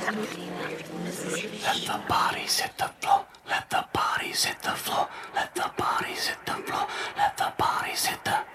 Let the bodies hit the floor. Let the bodies hit the floor. Let the bodies hit the floor. Let the bodies hit the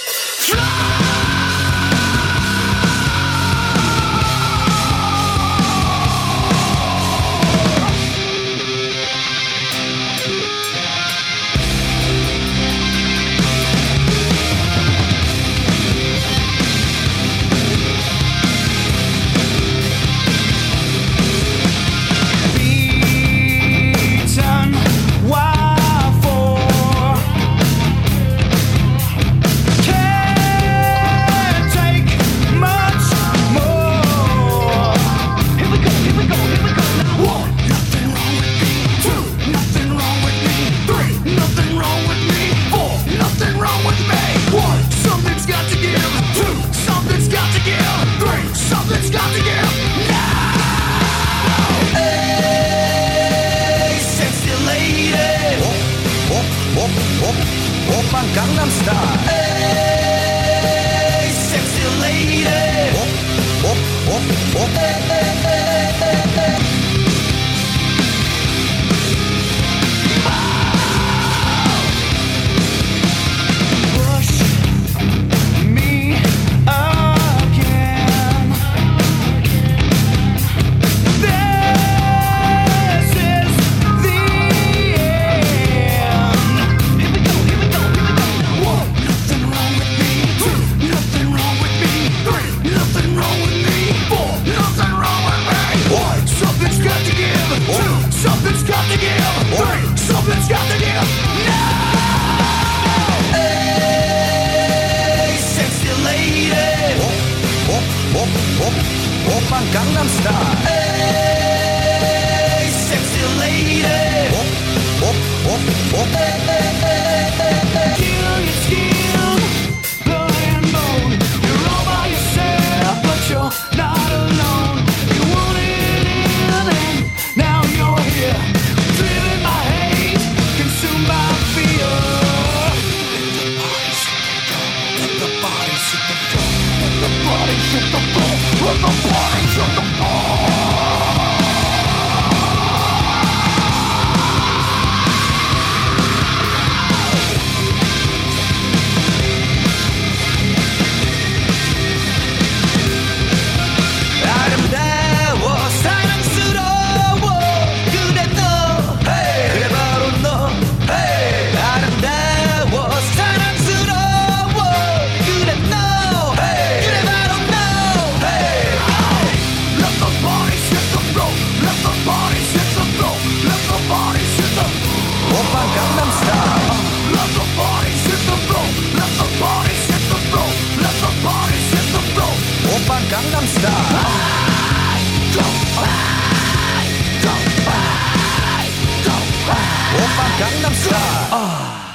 Gangnam Style. Hey, sexy lady. Push me again. This is the end. Nothing wrong with me. 2, nothing wrong with me. 3, nothing wrong with me. 4, nothing wrong with me. 1, something's got to give. 2, something's got to give. 3, something's got to give. No! Hey, sexy lady. Oppan Gangnam Style. Hey, sexy lady. Kill your skin, blood and bone. You're all by yourself, but you're not alone. You wanted in, and now you're here. Driven by hate, consumed by fear. Let the bodies hit the floor. Let the bodies hit the floor. Let the bodies hit the floor. 아름다워 사랑스러워 그래 너 hey. 그래 바로 너 hey. 아름다워 사랑스러워 그래 너 hey. 그래 바로 너 hey. Let the bodies hit the floor. Let the bodies hit the floor. Let the bodies hit the Oppan Gangnam Style. Let the bodies hit the floor. Let the bodies hit the floor. Let the bodies hit the floor. Oppan Gangnam Style. Oppan Gangnam Style.